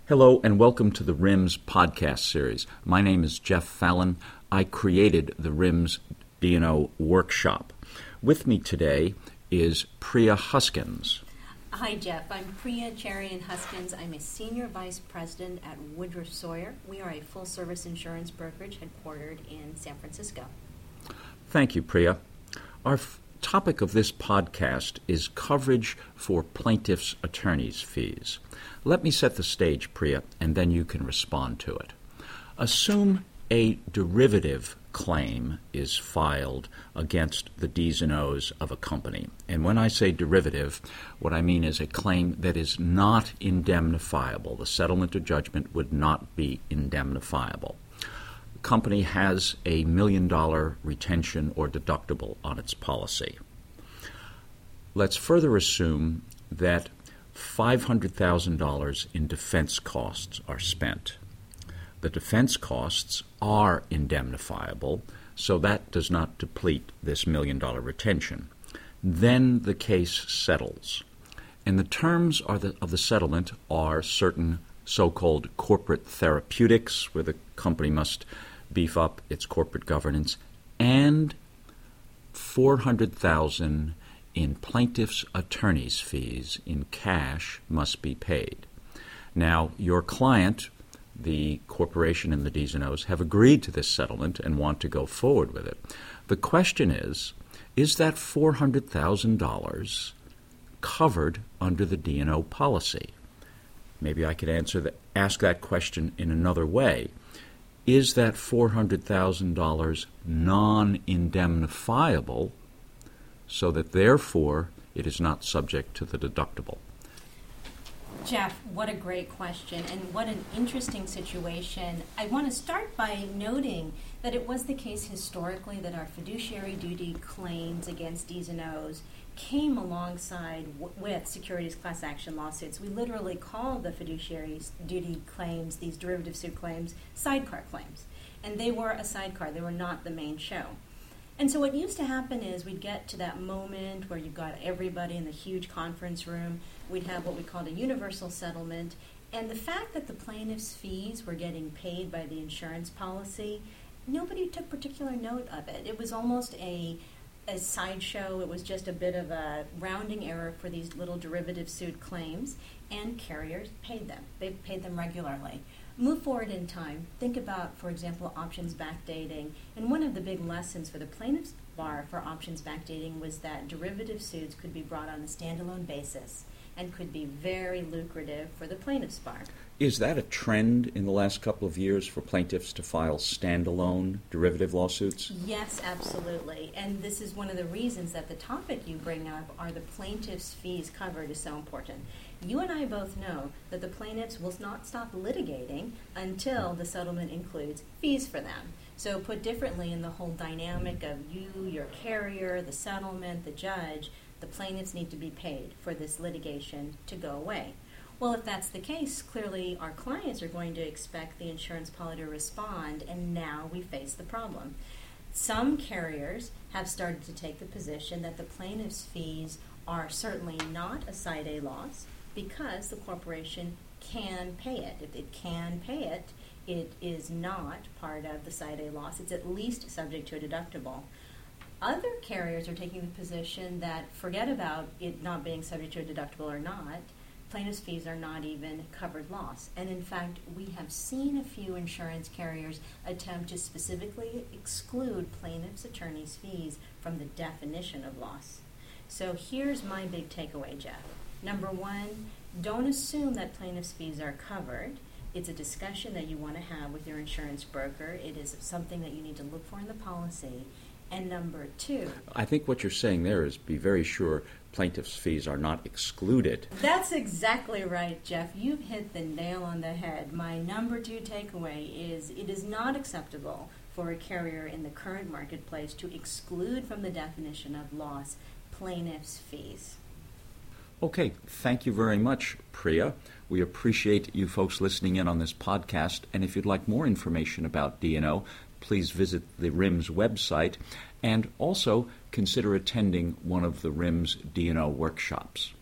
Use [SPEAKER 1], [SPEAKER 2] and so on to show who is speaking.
[SPEAKER 1] Hello and welcome to the RIMS podcast series. My name is Jeff Fallon. I created the RIMS D&O workshop. With me today is Priya Huskins.
[SPEAKER 2] Hi, Jeff. I'm Priya Cherian Huskins. I'm a Senior Vice President at Woodruff Sawyer. We are a full-service insurance brokerage headquartered in San Francisco.
[SPEAKER 1] Thank you, Priya. Our topic of this podcast is coverage for plaintiffs' attorneys' fees. Let me set the stage, Priya, and then you can respond to it. Assume a derivative claim is filed against the D's and O's of a company. And when I say derivative, what I mean is a claim that is not indemnifiable. The settlement or judgment would not be indemnifiable. The company has a $1 million retention or deductible on its policy. Let's further assume that $500,000 in defense costs are spent. The defense costs are indemnifiable, so that does not deplete this $1 million retention. Then the case settles. And the terms of the settlement are certain so-called corporate therapeutics, where the company must beef up its corporate governance, and $400,000 in plaintiff's attorney's fees in cash must be paid. Now, your client, the corporation and the D's and O's, have agreed to this settlement and want to go forward with it. The question is that $400,000 covered under the D&O policy? Maybe I could ask that question in another way. Is that $400,000 non-indemnifiable, so that therefore it is not subject to the deductible?
[SPEAKER 2] Jeff, what a great question, and what an interesting situation. I want to start by noting that it was the case historically that our fiduciary duty claims against D's and O's came alongside with securities class action lawsuits. We literally called the fiduciary duty claims, these derivative suit claims, sidecar claims. And they were a sidecar. They were not the main show. And so what used to happen is we'd get to that moment where you've got everybody in the huge conference room. We'd have what we called a universal settlement. And the fact that the plaintiff's fees were getting paid by the insurance policy, nobody took particular note of it. It was almost a sideshow. It was just a bit of a rounding error for these little derivative suit claims, and carriers paid them. They paid them regularly. Move forward in time. Think about, for example, options backdating. And one of the big lessons for the plaintiff's bar for options backdating was that derivative suits could be brought on a standalone basis and could be very lucrative for the plaintiff's bar.
[SPEAKER 1] Is that a trend in the last couple of years for plaintiffs to file standalone derivative lawsuits?
[SPEAKER 2] Yes, absolutely. And this is one of the reasons that the topic you bring up, are the plaintiff's fees covered, is so important. You and I both know that the plaintiffs will not stop litigating until the settlement includes fees for them. So put differently, in the whole dynamic of you, your carrier, the settlement, the judge, the plaintiffs need to be paid for this litigation to go away. Well, if that's the case, clearly our clients are going to expect the insurance policy to respond, and now we face the problem. Some carriers have started to take the position that the plaintiff's fees are certainly not a Side A loss because the corporation can pay it. If it can pay it, it is not part of the Side A loss. It's at least subject to a deductible. Other carriers are taking the position that forget about it not being subject to a deductible or not. Plaintiff's fees are not even covered loss. And in fact, we have seen a few insurance carriers attempt to specifically exclude plaintiff's attorney's fees from the definition of loss. So here's my big takeaway, Jeff. Number one, don't assume that plaintiff's fees are covered. It's a discussion that you want to have with your insurance broker. It is something that you need to look for in the policy. And number two,
[SPEAKER 1] I think what you're saying there is be very sure plaintiff's fees are not excluded.
[SPEAKER 2] That's exactly right, Jeff. You've hit the nail on the head. My number two takeaway is it is not acceptable for a carrier in the current marketplace to exclude from the definition of loss plaintiff's fees.
[SPEAKER 1] Okay, thank you very much, Priya. We appreciate you folks listening in on this podcast, and if you'd like more information about D&O, please visit the RIMS website and also consider attending one of the RIMS D&O workshops.